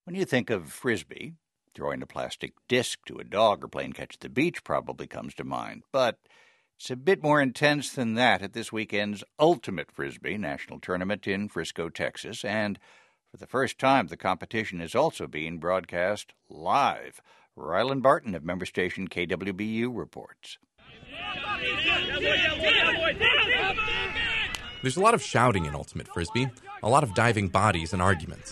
When you think of Frisbee, throwing a plastic disc to a dog or playing catch at the beach probably comes to mind. But it's a bit more intense than that at this weekend's Ultimate Frisbee National Tournament in Frisco, Texas. And for the first time, the competition is also being broadcast live. Rylan Barton of member station KWBU reports. There's a lot of shouting in Ultimate Frisbee, a lot of diving bodies and arguments.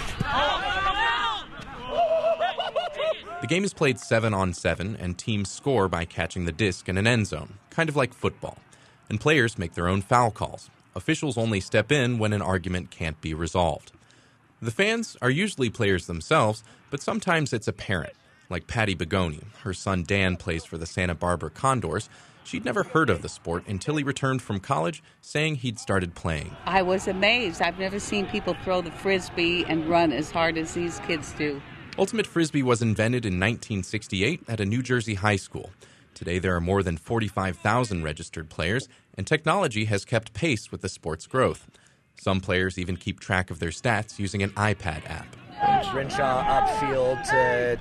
The game is played 7-on-7, and teams score by catching the disc in an end zone, kind of like football. And players make their own foul calls. Officials only step in when an argument can't be resolved. The fans are usually players themselves, but sometimes it's a parent, like Patty Begoni. Her son Dan plays for the Santa Barbara Condors. She'd never heard of the sport until he returned from college, saying he'd started playing. I was amazed. I've never seen people throw the Frisbee and run as hard as these kids do. Ultimate Frisbee was invented in 1968 at a New Jersey high school. Today there are more than 45,000 registered players, and technology has kept pace with the sport's growth. Some players even keep track of their stats using an iPad app. Renshaw upfield to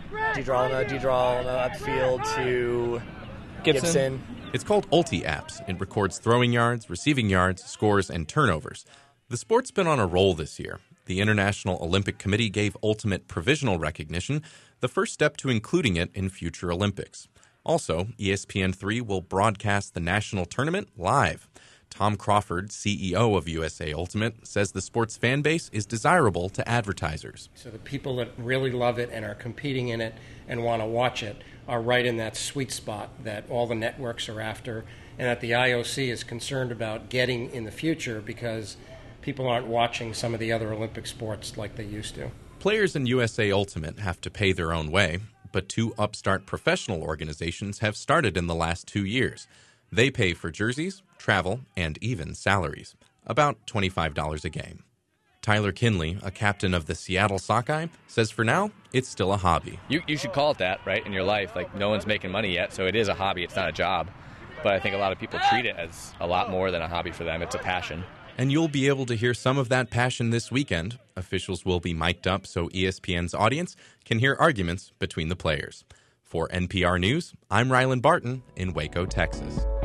DeDrolno upfield to Gibson. It's called Ulti-Apps. It records throwing yards, receiving yards, scores, and turnovers. The sport's been on a roll this year. The International Olympic Committee gave Ultimate provisional recognition, the first step to including it in future Olympics. Also, ESPN3 will broadcast the national tournament live. Tom Crawford, CEO of USA Ultimate, says the sport's fan base is desirable to advertisers. So the people that really love it and are competing in it and want to watch it are right in that sweet spot that all the networks are after and that the IOC is concerned about getting in the future because people aren't watching some of the other Olympic sports like they used to. Players in USA Ultimate have to pay their own way, but two upstart professional organizations have started in the last 2 years. They pay for jerseys, travel, and even salaries, about $25 a game. Tyler Kinley, a captain of the Seattle Sockeye, says for now, it's still a hobby. You should call it that, right, in your life. Like, no one's making money yet, so it is a hobby. It's not a job. But I think a lot of people treat it as a lot more than a hobby for them. It's a passion. And you'll be able to hear some of that passion this weekend. Officials will be mic'd up so ESPN's audience can hear arguments between the players. For NPR News, I'm Rylan Barton in Waco, Texas.